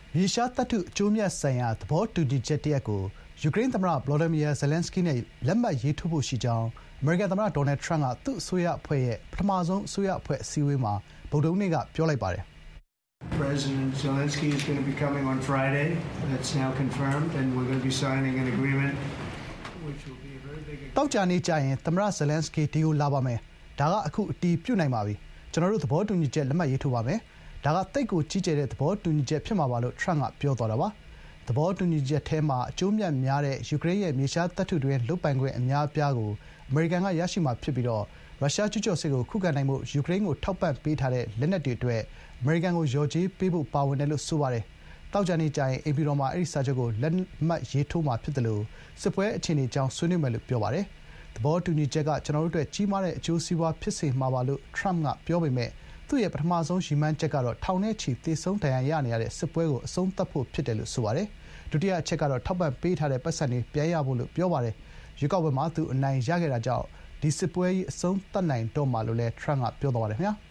မြေရှားသတ္တုအကျိုးအမြတ်ဆိုင်ရာသဘောတူညီချက်တရပ်ကိုယူကရိန်းသမ္မတ Volodymyr Zelenskyy နဲ့လက်မှတ်ရေးထိုးဖို့ရှိကြောင်းအမေရိကန်သမ္မတ Donald Trump ကသူ့အစိုးရအဖွဲ့ရဲ့ပထမဆုံးအစိုးရအဖွဲ့အစည်းအဝေးမှာဗုဒ္ဓဟူးနေ့ကပြောလိုက်ပါတယ်။ President Zelenskyy is going to be coming on Friday. That's now confirmed, and we're going to be signing an agreement, which will be a very big. တောက်ကြနေကြရင်သမ္မတ Zelenskyy ဒီကိုလာပါမယ်။ဒါကအခုအတည်ပြုနိုင်ပါပြီ။ကျွန်တော်တို့သဘောတူညီချက်လက်မှတ်ရေးထိုးပါမယ်။ဒါကတိတ်ကိုကြီးကျယ်တဲ့သဘောတူညီချက်ဖြစ်မှာပါလို့ Trump ကပြောသွားတာပါ။သဘောတူညီချက်ထဲမှာအကျိုးမြတ်များတဲ့ယူကရိန်းရဲ့မြေရှားသတ္တုတွေလုပ်ပိုင်ခွင့်အများအပြားကိုအမေရိကန်ကရရှိမှာဖြစ်ပြီးတော့ရုရှားကျူးကျော်စစ်ကိုခုခံနိုင်ဖို့ယူကရိန်းကိုထောက်ပံ့ပေးထားတဲ့လက်နက်တွေအတွက်အမေရိကန်ကိုလျော်ကြေးပေးဖို့ပါဝင်တယ်လို့ဆိုပါတယ်။တောက်ကြနေကြရင်အိမ်ဖြူတော်မှာအဲဒီစာချုပ်ကိုလက်မှတ်ရေးထိုးမှာဖြစ်တယ်လို့စစ်ပွဲအခြေအနေအကြောင်းဆွေးနွေးမယ်လို့ပြောပါတယ်။သဘောတူညီချက်ကကျွန်တော်တို့အတွက်ကြီးမားတဲ့အကျိုးစီးပွားဖြစ်စေမှာပါလို့ Trump ကပြောပေမဲ့သူ့ရဲ့ပထမဆုံးရည်မှန်းချက်ကတော့ထောင်နဲ့ချီသေဆုံးဒဏ်ရာရနေရတဲ့စစ်ပွဲကိုအဆုံးသတ်ဖို့ဖြစ်တယ်လို့ဆိုပါတယ်။ဒုတိယအချက်ကတော့ထောက်ပံ့ပေးထားတဲ့ပတ်စံတွေပြန်ရဖို့လို့ပြောပါတယ်။ရွေးကောက်ပွဲမှာသူအနိုင်ရခဲ့တာကြောင့်ဒီစစ်ပွဲကြီးအဆုံးသတ်နိုင်တော့မှာလို့လည်း Trump ကပြောသွားပါတယ်ခင်ဗျာ။